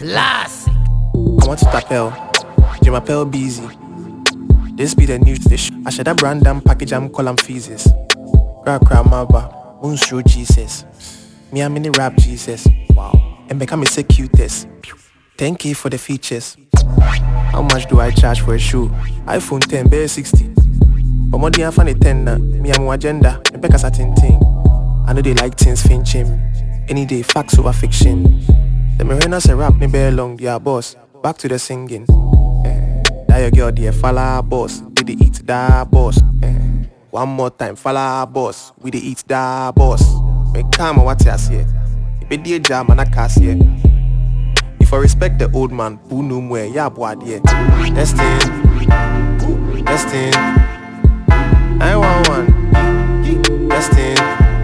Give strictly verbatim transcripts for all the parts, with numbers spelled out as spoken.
Classic. I want to tapel, Jim Appel busy. This be the news dish. I should have brand them package I'm call them feces. Crack crack maba, moon show Jesus. Me a mini rap Jesus. Wow. And become a cutest. ten K for the features. How much do I charge for a shoe? iPhone ten, bear sixty. But more than fan ten na. Me am agenda, and back a certain thing. I know they like things finching. Any day facts over fiction. The marina say rap me bear long, dear boss. Back to the singing. Eh, that your girl dear falla boss. Did they eat that boss? Eh, one more time, falla boss. We they eat that boss. Me come what you say. It be dear jam and I can't see. If I respect the old man, who know more, yeah boy dear. Destin, Destin. nine one one. Destin.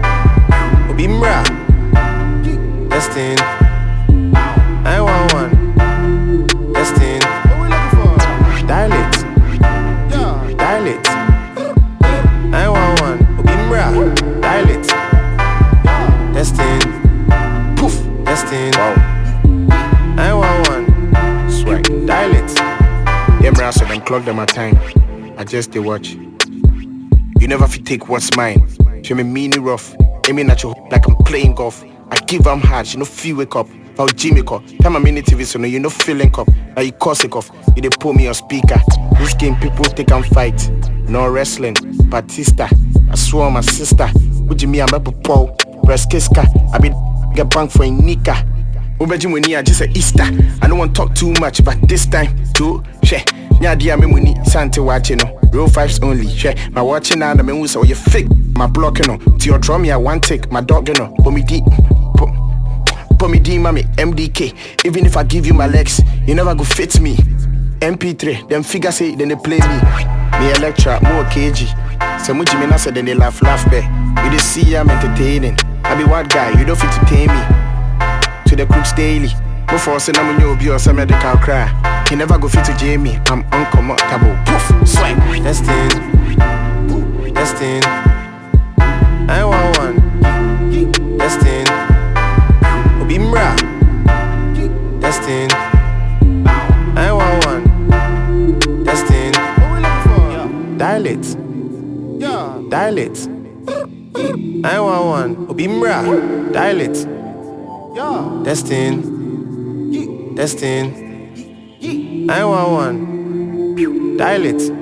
Obimra. Destin. nine one one. Destin. What we looking for? Dial it. Yeah. Dial it. nine one one. Obimra. Dial it. Destin. Poof. Destin. Wow. nine one one. Swag. Dial it. Them rats them clock them at time. I just they watch. You never fit take what's mine. Show me meanie rough. Aiming at you like I'm playing golf. I give them hard, you know feel wake up. How Jimmy call. Time I'm in the T V so no you know feeling up. Now you cause it off. You they pull me on speaker. This game people take and fight. No wrestling. Batista. I swear my sister. Would you me I'm up a Paul. Breast kiska. I be get bank for a nika. Obejim when you just a Easter. I don't want to talk too much, but this time too. She. Nya dia me money Sante watching no. Real fives only. She. My watching now the men so you fake. My blocking no. To your drum I one take. My dog you know. But me deep. Put me D mommy M D K. Even if I give you my legs, you never go fit me. M P three. Them figures say then they play me. Me Electra more K G. So much me say then they laugh laugh be. You just see I'm entertaining. I be what guy. You don't fit to tame me. To the crooks daily. Before say I'm new be or some medical cry. He never go fit to Jamie. I'm uncomfortable. Poof, swing. Destin. Destin. nine one one. Destin. Obimra. Destin. nine one one. Destin. What we looking for? Dial it. Yeah. Dial it. nine one one. Obimra. Dial it. Yeah. Destin. Destin. nine one one. Dial it.